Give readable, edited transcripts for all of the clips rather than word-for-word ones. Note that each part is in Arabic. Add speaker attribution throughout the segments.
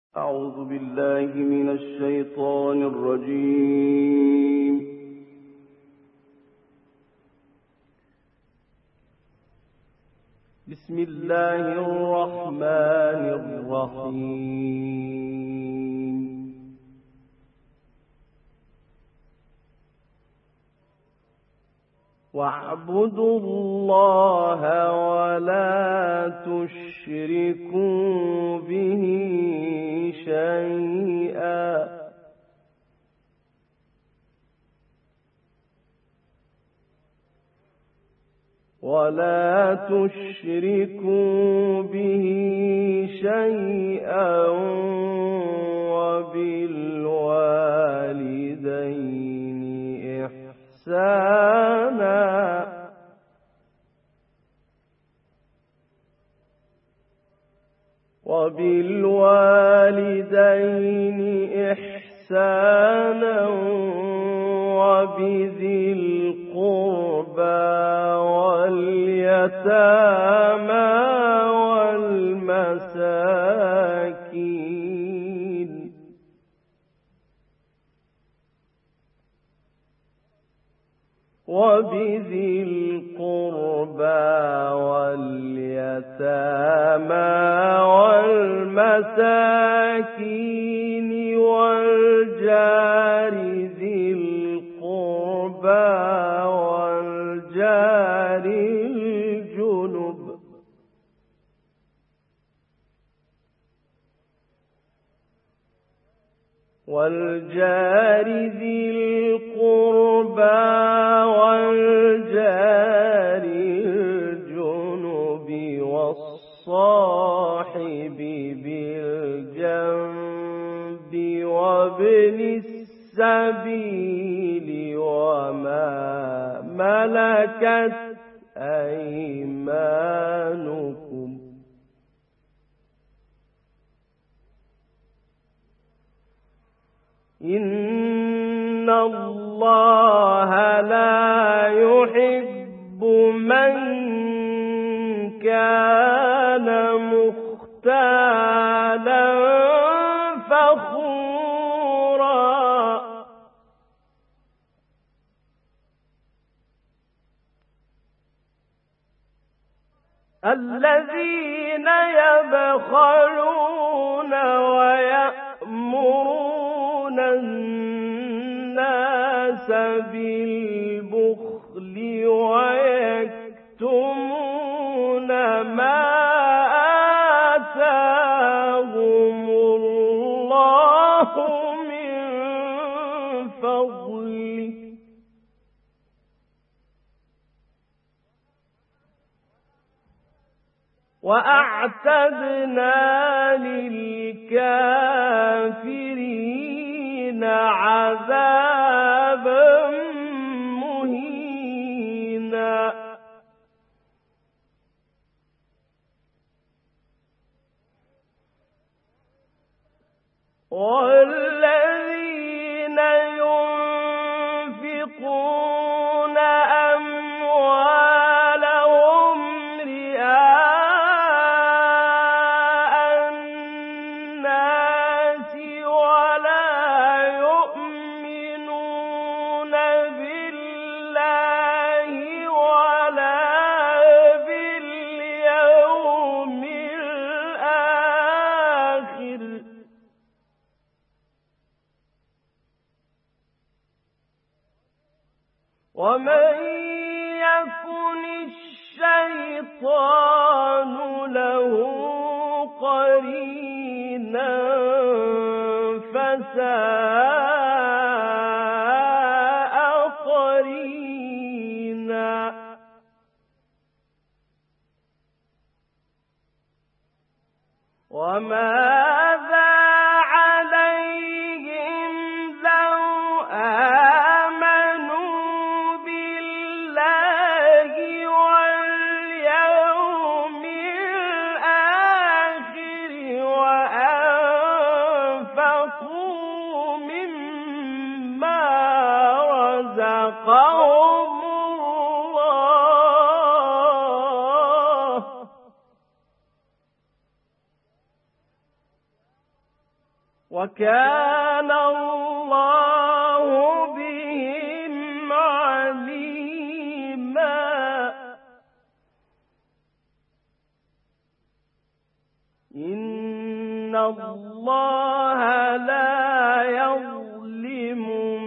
Speaker 1: أعوذ بالله من الشيطان الرجيم. بسم الله الرحمن الرحيم. واعبدوا الله ولا تشركوا به شيئا وبالوالدين إحسانا وبذي القربى واليتامى والمساكين والجار ذي القربى والجار ذي القربى والجار الجنب والصاحب بالجنب وابن السبيل وما ملكت أيمانكم إن الله لا يحب من كان مختالا فخورا الذين يبخلون ويأمرون الناس بالبخل ويكتمون ما آتاهم الله من فضله وأعتدنا للكافرين عذابا مهينا والذين ينفقون أموالهم رئاء الناس ولا يؤمنون بالله ولا باليوم الآخر ومن يكن الشيطان له قرينا فساء قرينا وماذا عليهم لو آمنوا بالله واليوم الآخر وأنفقوا مما رزقهم الله وكان الله بهم عليما. إن الله لا يظلم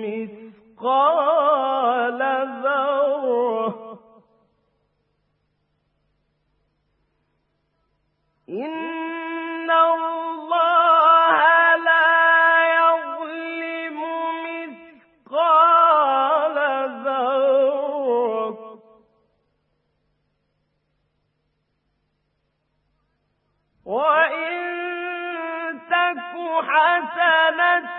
Speaker 1: مثقال ذرة إن الله لا يظلم مثقال ذرة وإن تك حسنة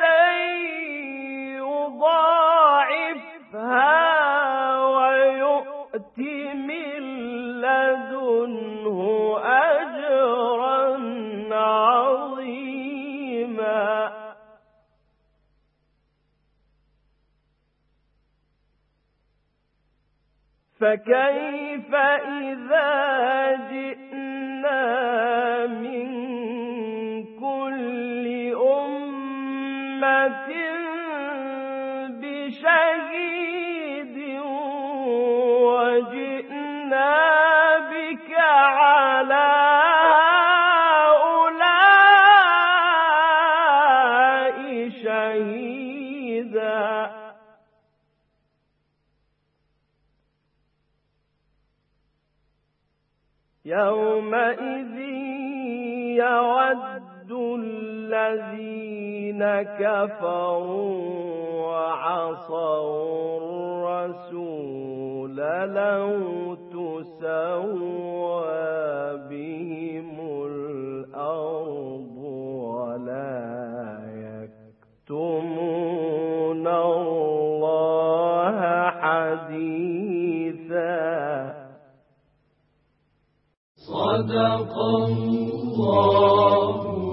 Speaker 1: يضاعفها ويؤت من لدنه أجرا عظيما. فكيف إذا جئنا من كل أمة بشهيد وجئنا بك على هؤلاء شهيدا. يومئذ يود الذين كفروا وعصوا الرسول لو تسوى بهم الأرض ولا يكتمون الله حديثا. صدق الله